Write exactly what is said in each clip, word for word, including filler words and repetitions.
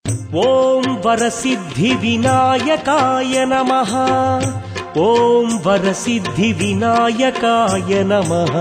ఓం వరసిద్ధి వినాయకాయ నమః. ఓం వరసిద్ధి వినాయకాయ నమః.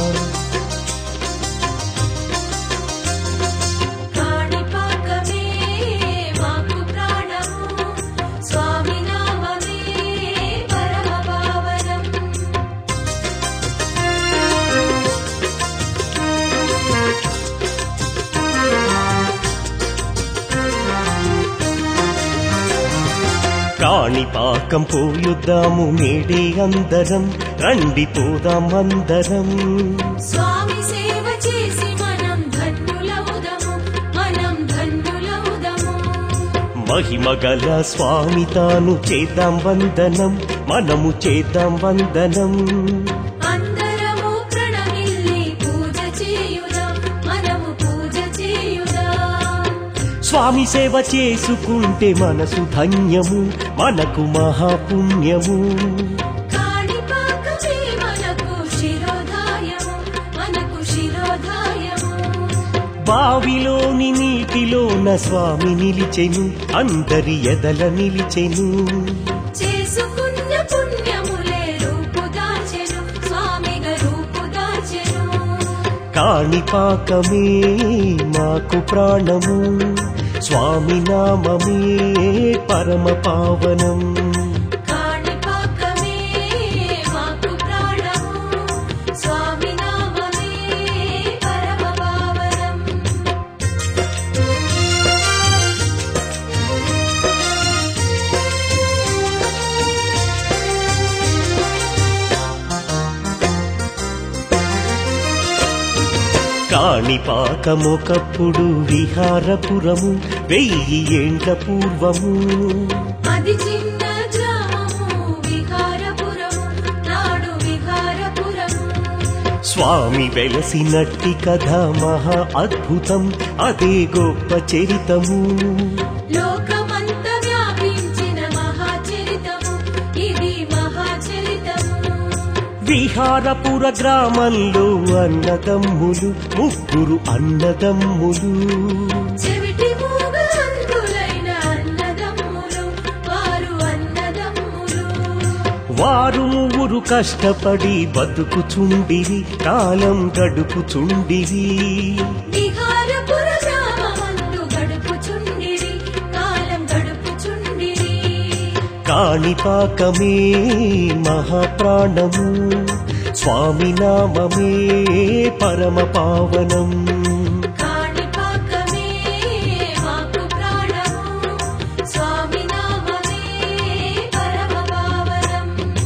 కాణిపాకం పోయుద్దాము నేడే అందరం, రండి పోదాం అందరం. స్వామి సేవ చేసి మనం ధన్యులవుదము, మనం ధన్యులవుదము. మహిమగల స్వామి తాను చేద్దాం వందనం, మనము చేద్దాం వందనం. అందరము ప్రణమిల్లి పూజ చేయుదాం, మనము పూజ చేయుదాం. స్వామి సేవ చేసుకుంటే మనసు ధన్యము, మనకు మహాపుణ్యము. కాణిపాకమే మనకు శిరోధాయము, మనకు శిరోధాయము. బావిలోని నీటిలోన స్వామి నిలిచెను, అందరి ఎదల నిలిచెను. చేసుకున్న పుణ్యములే రూపుదాచెను, స్వామిగా రూపుదాచెను. కాణిపాకమే మాకు ప్రాణము, స్వామి నామమే పరమ పావనం. కాణిపాకమే మాకు ప్రాణము, స్వామి నామమే పరమ పావనం. కాణిపాకమొకప్పుడు విహారపురము, వెయ్యి ఏండ్ల పూర్వము. అది చిన్న గ్రామము విహారపురము, నాడు విహారపురము. స్వామి వెలసినట్టి కథ మహా అద్భుతం, అదే గొప్ప చరితము. లోకమంత వ్యాపించిన మహాచరితము, ఇది మహాచరితము. విహారపుర గ్రామంలో అన్నదమ్ములు, ముగ్గురు అన్నదమ్ములు. చెవిటి మూగ అంధులైన అన్నదమ్ములు, వారు అన్నదమ్ములు. వారు ముగ్గురు కష్టపడి బతుకుచుండిరి, కాలం గడుపుచుండిరి. విహారపుర గ్రామమందు గడుపుచుండిరి, కాలం గడుపుచుండిరి. కాణిపాకమే మహాప్రాణము, స్వామి నామమే పరమ పావనం. కాణిపాకమే మాకు ప్రాణము, స్వామి నామమే పరమ పావనం.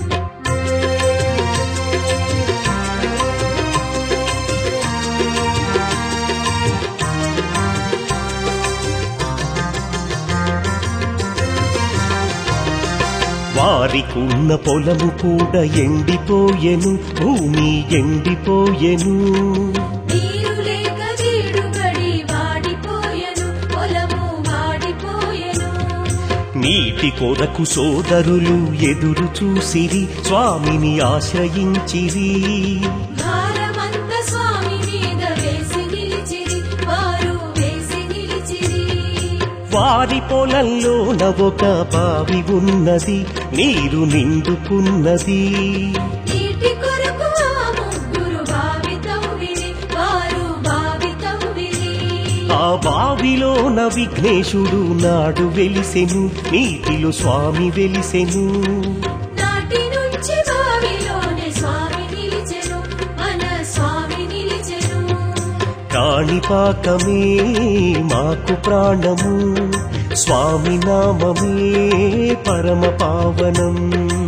వారికున్న పొలము కూడా ఎండిపోయెను, భూమి ఎండిపోయెను. నీరు లేక జీడుబడి వాడిపోయెను, పొలము వాడిపోయెను. నీటి కొరకు సోదరులు ఎదురు చూసిరి, స్వామిని ఆశ్రయించిరి. భారమంత స్వామి మీద వేసి నిలిచిరి, వారు వేసి నిలిచిరి. వారి పొలంలోన ఒక బావి ఉన్నది, నీరు నిండుకున్నది. నీటి కొరకు ఆ ముగ్గురు బావి తవ్విరి, వారు బావి తవ్విరి. ఆ బావిలోన విఘ్నేశుడు నాడు వెలిసెను, నీటిలో స్వామి వెలిసెను. నాటి నుంచి బావిలోనే స్వామి నిలిచెను, మన స్వామి నిలిచెను. కాణిపాకమే మాకు ప్రాణము, స్వామి నామమే పరమ పావనం.